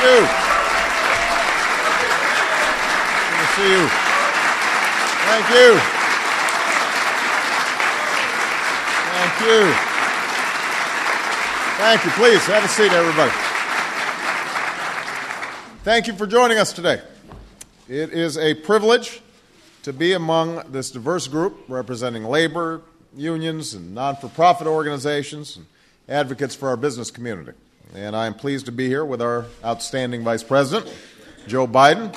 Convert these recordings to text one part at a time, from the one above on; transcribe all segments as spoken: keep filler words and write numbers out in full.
you. Good to see you. Thank you. Thank you. Thank you. Please, have a seat, everybody. Thank you for joining us today. It is a privilege to be among this diverse group representing labor, unions, and non-for-profit organizations and advocates for our business community. And I am pleased to be here with our outstanding Vice President, Joe Biden.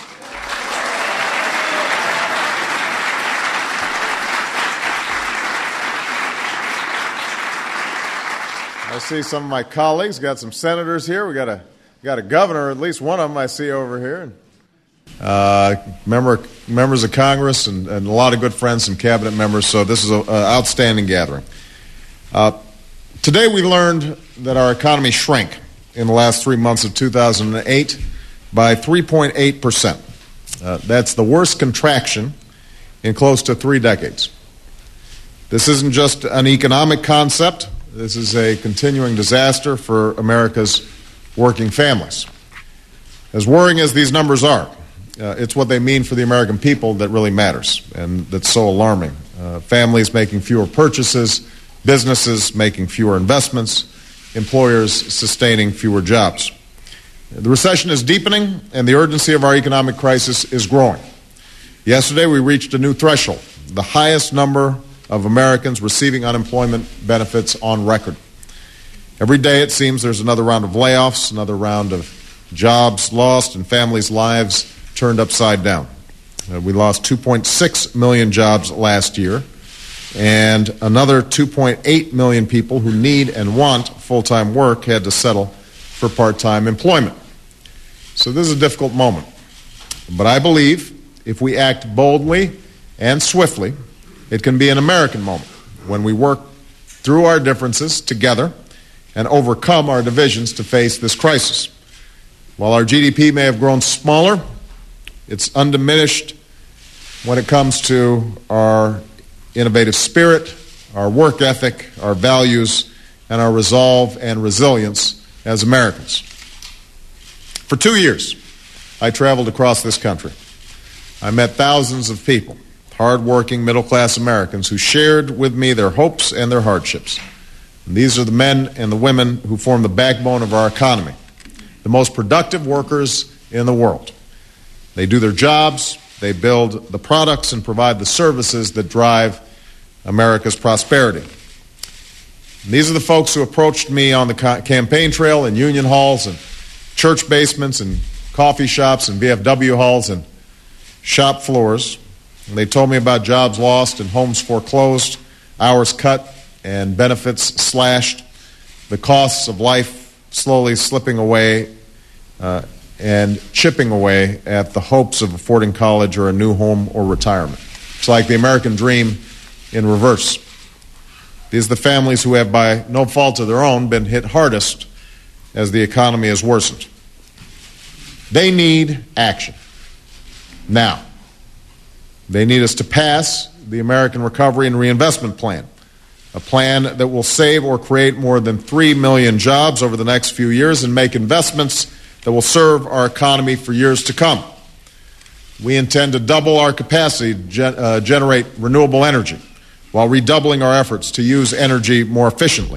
I see some of my colleagues, got some senators here. We got a got a governor, at least one of them I see over here. Uh, member, members of Congress and, and a lot of good friends, some cabinet members. So this is an outstanding gathering. Uh, today we learned that our economy shrank in the last three months of two thousand eight by three point eight percent. Uh, that's the worst contraction in close to three decades. This isn't just an economic concept. This is a continuing disaster for America's working families. As worrying as these numbers are, uh, it's what they mean for the American people that really matters, and that's so alarming. Uh, families making fewer purchases, businesses making fewer investments, employers sustaining fewer jobs. The recession is deepening, and the urgency of our economic crisis is growing. Yesterday, we reached a new threshold, the highest number of Americans receiving unemployment benefits on record. Every day, it seems, there's another round of layoffs, another round of jobs lost, and families' lives turned upside down. Uh, we lost two point six million jobs last year, and another two point eight million people who need and want full-time work had to settle for part-time employment. So this is a difficult moment. But I believe if we act boldly and swiftly, it can be an American moment when we work through our differences together and overcome our divisions to face this crisis. While our G D P may have grown smaller, it's undiminished when it comes to our innovative spirit, our work ethic, our values, and our resolve and resilience as Americans. For two years, I traveled across this country. I met thousands of people, hard-working, middle-class Americans who shared with me their hopes and their hardships. And these are the men and the women who form the backbone of our economy, the most productive workers in the world. They do their jobs, they build the products and provide the services that drive America's prosperity. And these are the folks who approached me on the ca- campaign trail, in union halls and church basements and coffee shops and V F W halls and shop floors. And they told me about jobs lost and homes foreclosed, hours cut and benefits slashed, the costs of life slowly slipping away uh, and chipping away at the hopes of affording college or a new home or retirement. It's like the American dream in reverse. These are the families who have, by no fault of their own, been hit hardest as the economy has worsened. They need action now. They need us to pass the American Recovery and Reinvestment Plan, a plan that will save or create more than three million jobs over the next few years and make investments that will serve our economy for years to come. We intend to double our capacity to gen- uh, generate renewable energy while redoubling our efforts to use energy more efficiently.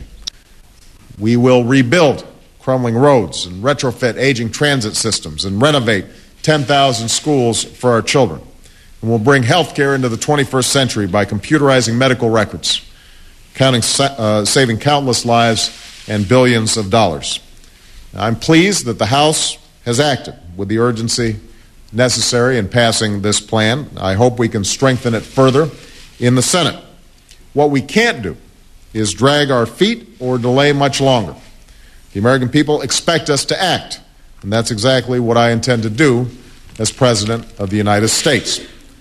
We will rebuild crumbling roads and retrofit aging transit systems and renovate ten thousand schools for our children. And we'll bring health care into the twenty-first century by computerizing medical records, counting, uh, saving countless lives and billions of dollars. I'm pleased that the House has acted with the urgency necessary in passing this plan. I hope we can strengthen it further in the Senate. What we can't do is drag our feet or delay much longer. The American people expect us to act, and that's exactly what I intend to do as President of the United States.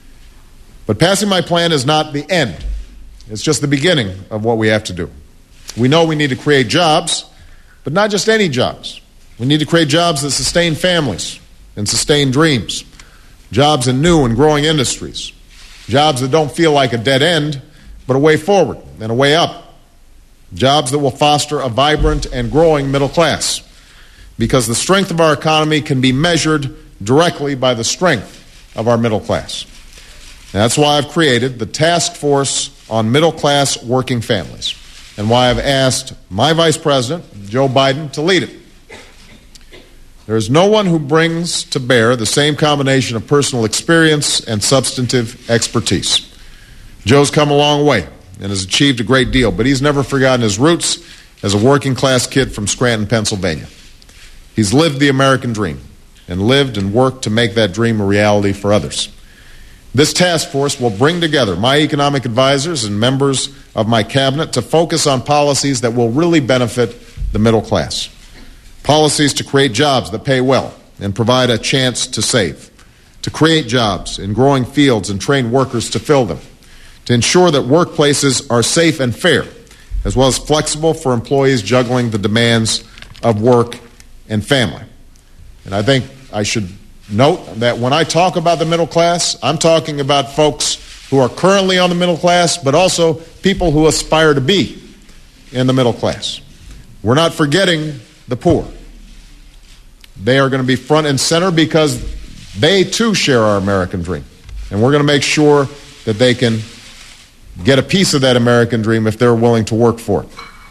But passing my plan is not the end. It's just the beginning of what we have to do. We know we need to create jobs, but not just any jobs. We need to create jobs that sustain families and sustain dreams, jobs in new and growing industries, jobs that don't feel like a dead end, but a way forward and a way up, jobs that will foster a vibrant and growing middle class, because the strength of our economy can be measured directly by the strength of our middle class. And that's why I've created the Task Force on Middle-Class Working Families, and why I've asked my Vice President, Joe Biden, to lead it. There is no one who brings to bear the same combination of personal experience and substantive expertise. Joe's come a long way and has achieved a great deal, but he's never forgotten his roots as a working-class kid from Scranton, Pennsylvania. He's lived the American dream and lived and worked to make that dream a reality for others. This task force will bring together my economic advisors and members of my cabinet to focus on policies that will really benefit the middle class. Policies to create jobs that pay well and provide a chance to save, to create jobs in growing fields and train workers to fill them, to ensure that workplaces are safe and fair, as well as flexible for employees juggling the demands of work and family. And I think I should note that when I talk about the middle class, I'm talking about folks who are currently on the middle class, but also people who aspire to be in the middle class. We're not forgetting the poor. They are going to be front and center because they too share our American dream. And we're going to make sure that they can get a piece of that American dream if they're willing to work for it.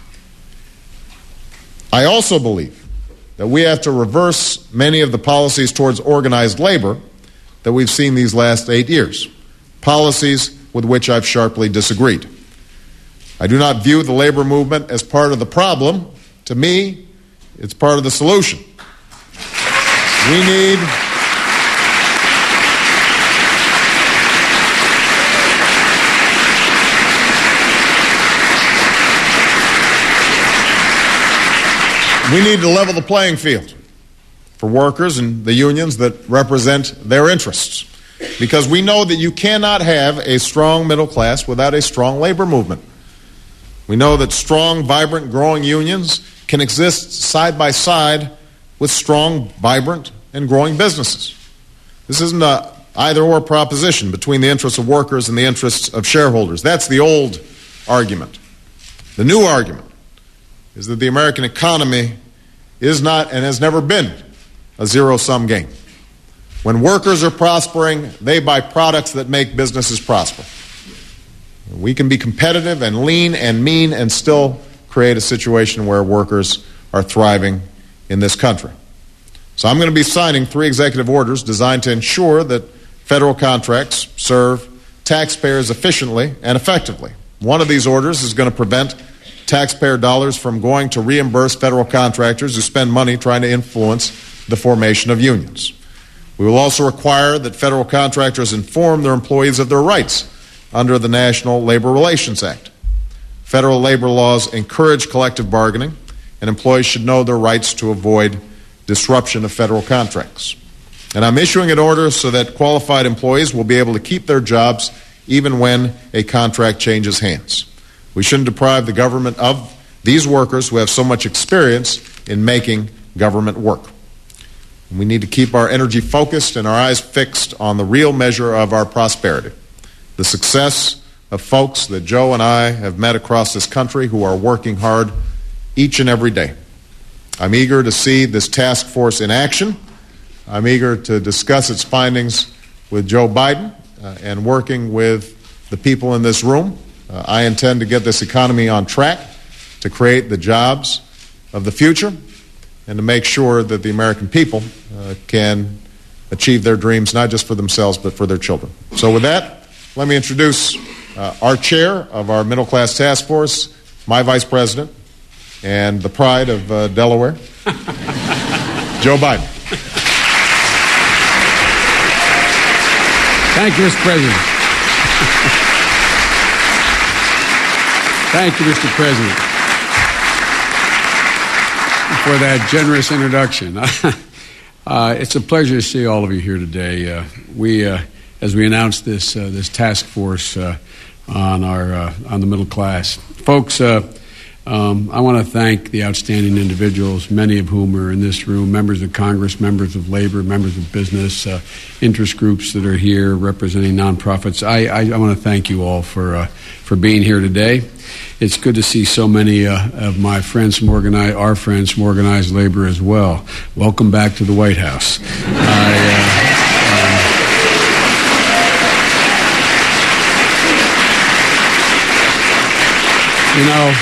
I also believe that we have to reverse many of the policies towards organized labor that we've seen these last eight years, policies with which I've sharply disagreed. I do not view the labor movement as part of the problem. To me, it's part of the solution. We need We need to level the playing field for workers and the unions that represent their interests, because we know that you cannot have a strong middle class without a strong labor movement. We know that strong, vibrant, growing unions can exist side by side with strong, vibrant, and growing businesses. This isn't an either-or proposition between the interests of workers and the interests of shareholders. That's the old argument. The new argument is that the American economy is not and has never been a zero-sum game. When workers are prospering, they buy products that make businesses prosper. We can be competitive and lean and mean and still create a situation where workers are thriving in this country. So I'm going to be signing three executive orders designed to ensure that federal contracts serve taxpayers efficiently and effectively. One of these orders is going to prevent taxpayer dollars from going to reimburse federal contractors who spend money trying to influence the formation of unions. We will also require that federal contractors inform their employees of their rights under the National Labor Relations Act. Federal labor laws encourage collective bargaining, and employees should know their rights to avoid disruption of federal contracts. And I'm issuing an order so that qualified employees will be able to keep their jobs even when a contract changes hands. We shouldn't deprive the government of these workers who have so much experience in making government work. We need to keep our energy focused and our eyes fixed on the real measure of our prosperity, the success of folks that Joe and I have met across this country who are working hard each and every day. I'm eager to see this task force in action. I'm eager to discuss its findings with Joe Biden uh, and working with the people in this room. Uh, I intend to get this economy on track to create the jobs of the future and to make sure that the American people uh, can achieve their dreams, not just for themselves, but for their children. So with that, let me introduce uh, our chair of our Middle Class Task Force, my vice president, and the pride of uh, Delaware, Joe Biden. Thank you, Mister President. Thank you, Mister President, for that generous introduction. uh, it's a pleasure to see all of you here today. Uh, we, uh, as we announced this uh, this task force uh, on our uh, on the middle class, folks. Uh, Um, I want to thank the outstanding individuals, many of whom are in this room, members of Congress, members of labor, members of business, uh, interest groups that are here representing nonprofits. I, I, I want to thank you all for uh, for being here today. It's good to see so many uh, of my friends from organized, our friends from organized labor as well. Welcome back to the White House. I, uh, um, you know,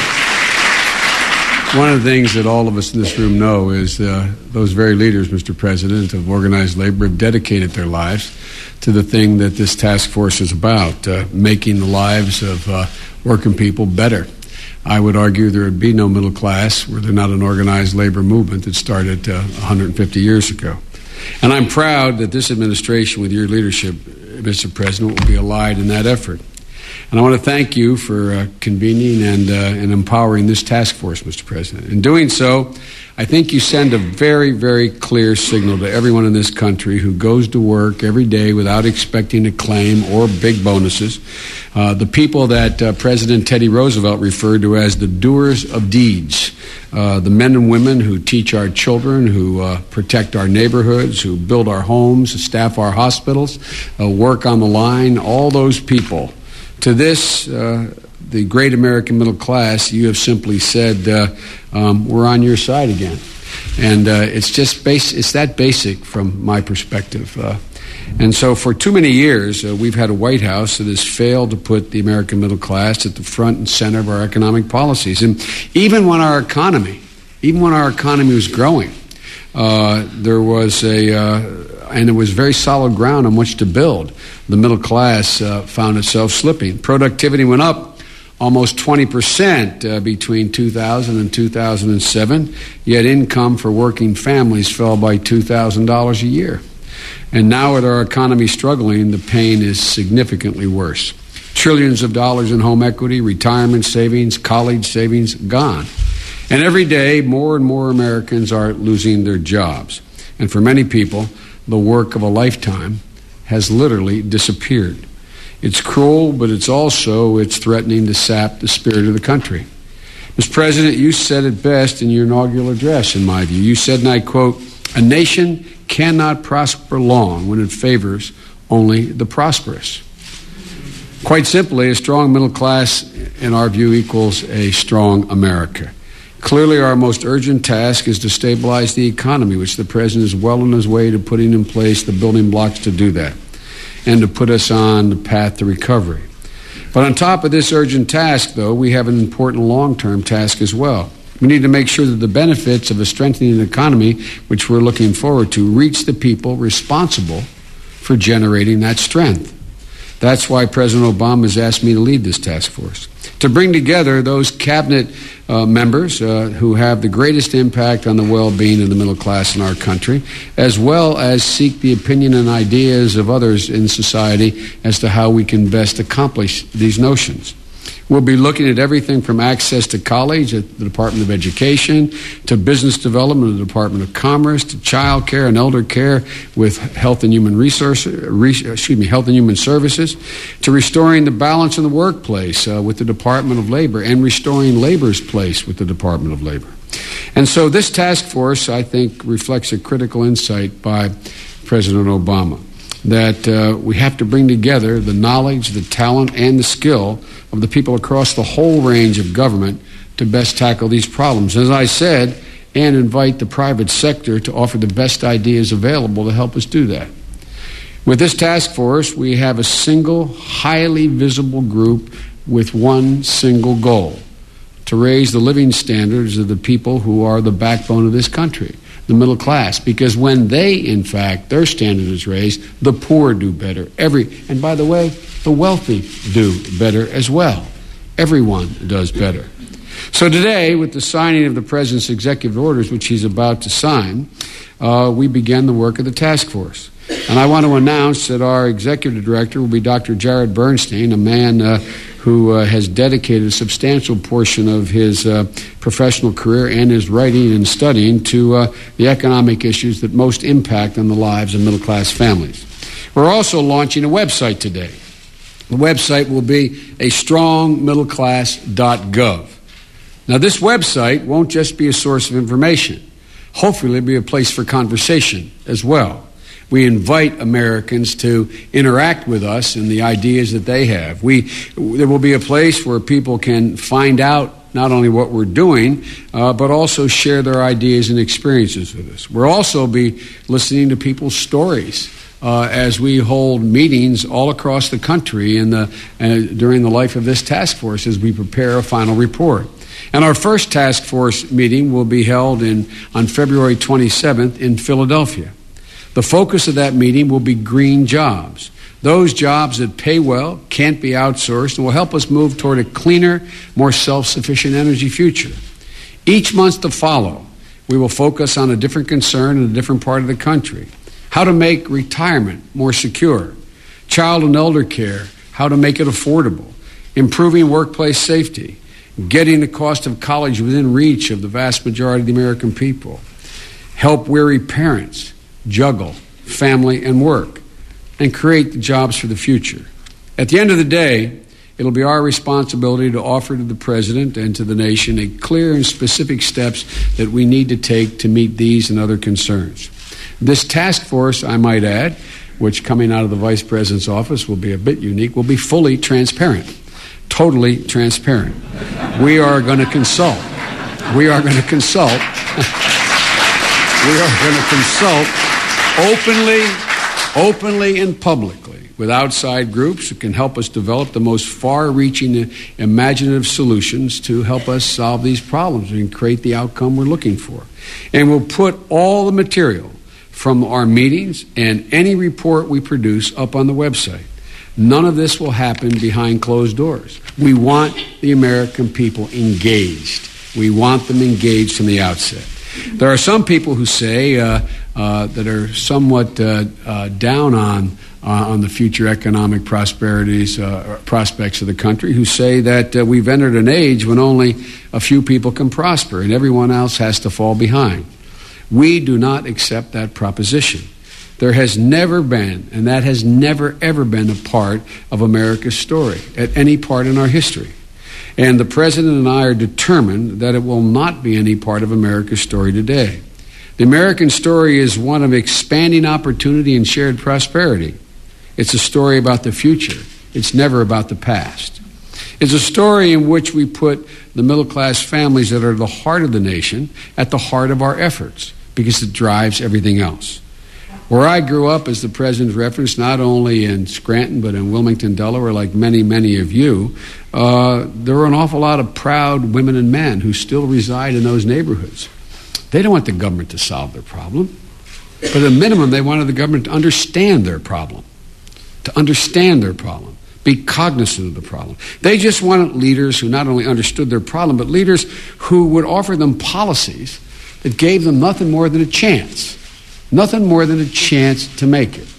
one of the things that all of us in this room know is uh, those very leaders, Mister President, of organized labor have dedicated their lives to the thing that this task force is about, uh, making the lives of uh, working people better. I would argue there would be no middle class were there not an organized labor movement that started uh, one hundred fifty years ago. And I'm proud that this administration, with your leadership, Mister President, will be allied in that effort. And I want to thank you for uh, convening and, uh, and empowering this task force, Mister President. In doing so, I think you send a very, very clear signal to everyone in this country who goes to work every day without expecting a claim or big bonuses, uh, the people that uh, President Teddy Roosevelt referred to as the doers of deeds, uh, the men and women who teach our children, who uh, protect our neighborhoods, who build our homes, staff our hospitals, uh, work on the line, all those people. To this, uh, the great American middle class, you have simply said, uh, um, we're on your side again. And uh, it's just base, it's that basic from my perspective. Uh, and so for too many years, uh, we've had a White House that has failed to put the American middle class at the front and center of our economic policies. And even when our economy, even when our economy was growing, uh, there was a... Uh, and it was very solid ground on which to build. The middle class uh, found itself slipping. Productivity went up almost twenty percent uh, between two thousand and two thousand seven, yet income for working families fell by two thousand dollars a year. And now with our economy struggling, the pain is significantly worse. Trillions of dollars in home equity, retirement savings, college savings, gone. And every day, more and more Americans are losing their jobs. And for many people, the work of a lifetime has literally disappeared. It's cruel, but it's also, it's threatening to sap the spirit of the country. Mister President, you said it best in your inaugural address, in my view. You said, and I quote, "A nation cannot prosper long when it favors only the prosperous." Quite simply, a strong middle class, in our view, equals a strong America. Clearly, our most urgent task is to stabilize the economy, which the President is well on his way to putting in place the building blocks to do that, and to put us on the path to recovery. But on top of this urgent task, though, we have an important long-term task as well. We need to make sure that the benefits of a strengthening economy, which we're looking forward to, reach the people responsible for generating that strength. That's why President Obama has asked me to lead this task force, to bring together those cabinet uh, members uh, who have the greatest impact on the well-being of the middle class in our country, as well as seek the opinion and ideas of others in society as to how we can best accomplish these notions. We'll be looking at everything from access to college at the Department of Education, to business development at the Department of Commerce, to child care and elder care with Health and Human Resources, re, excuse me, Health and Human Services, to restoring the balance in the workplace uh, with the Department of Labor, and restoring labor's place with the Department of Labor. And so this task force, I think, reflects a critical insight by President Obama, that uh, we have to bring together the knowledge, the talent, and the skill of the people across the whole range of government to best tackle these problems. As I said, and invite the private sector to offer the best ideas available to help us do that. With this task force, we have a single, highly visible group with one single goal: to raise the living standards of the people who are the backbone of this country, the middle class, because when they, in fact, their standard is raised, the poor do better. Every, and by the way, the wealthy do better as well. Everyone does better. So today, with the signing of the President's executive orders, which he's about to sign, uh, we begin the work of the task force. And I want to announce that our executive director will be Doctor Jared Bernstein, a man uh, who uh, has dedicated a substantial portion of his uh, professional career and his writing and studying to uh, the economic issues that most impact on the lives of middle-class families. We're also launching a website today. The website will be a strong middle class dot gov. Now, this website won't just be a source of information. Hopefully, it'll be a place for conversation as well. We invite Americans to interact with us and the ideas that they have. We, there will be a place where people can find out not only what we're doing, uh, but also share their ideas and experiences with us. We'll also be listening to people's stories uh, as we hold meetings all across the country in the, uh, during the life of this task force as we prepare a final report. And our first task force meeting will be held in, on February twenty-seventh in Philadelphia. The focus of that meeting will be green jobs. Those jobs that pay well, can't be outsourced, and will help us move toward a cleaner, more self-sufficient energy future. Each month to follow, we will focus on a different concern in a different part of the country. How to make retirement more secure. Child and elder care, how to make it affordable. Improving workplace safety. Getting the cost of college within reach of the vast majority of the American people. Help weary parents juggle family and work, and create the jobs for the future. At the end of the day, it'll be our responsibility to offer to the President and to the nation a clear and specific steps that we need to take to meet these and other concerns. This task force, I might add, which coming out of the Vice President's office will be a bit unique, will be fully transparent, totally transparent. We are going to consult. We are going to consult. We are going to consult openly, openly and publicly with outside groups who can help us develop the most far-reaching, imaginative solutions to help us solve these problems and create the outcome we're looking for. And we'll put all the material from our meetings and any report we produce up on the website. None of this will happen behind closed doors. We want the American people engaged. We want them engaged from the outset. There are some people who say uh, uh, that are somewhat uh, uh, down on uh, on the future economic prosperities uh, prospects of the country, who say that uh, we've entered an age when only a few people can prosper and everyone else has to fall behind. We do not accept that proposition. There has never been, and that has never ever been a part of America's story at any part in our history. And the President and I are determined that it will not be any part of America's story today. The American story is one of expanding opportunity and shared prosperity. It's a story about the future. It's never about the past. It's a story in which we put the middle-class families that are the heart of the nation at the heart of our efforts, because it drives everything else. Where I grew up, as the President referenced, not only in Scranton but in Wilmington, Delaware, like many, many of you, uh, there were an awful lot of proud women and men who still reside in those neighborhoods. They don't want the government to solve their problem, but at a minimum, they wanted the government to understand their problem, to understand their problem, be cognizant of the problem. They just wanted leaders who not only understood their problem, but leaders who would offer them policies that gave them nothing more than a chance. Nothing more than a chance to make it.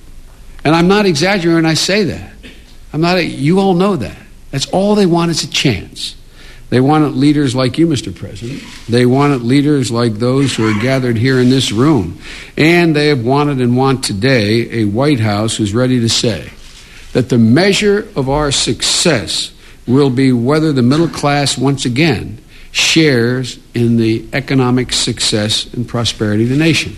And I'm not exaggerating when I say that. I'm not. A, you all know that. That's all they want is a chance. They wanted leaders like you, Mister President. They wanted leaders like those who are gathered here in this room. And they have wanted and want today a White House who's ready to say that the measure of our success will be whether the middle class once again shares in the economic success and prosperity of the nation.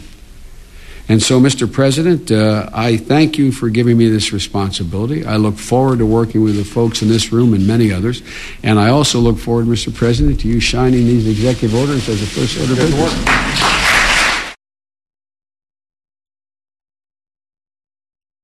And so, Mister President, uh, I thank you for giving me this responsibility. I look forward to working with the folks in this room and many others. And I also look forward, Mister President, to you signing these executive orders as a first order of business.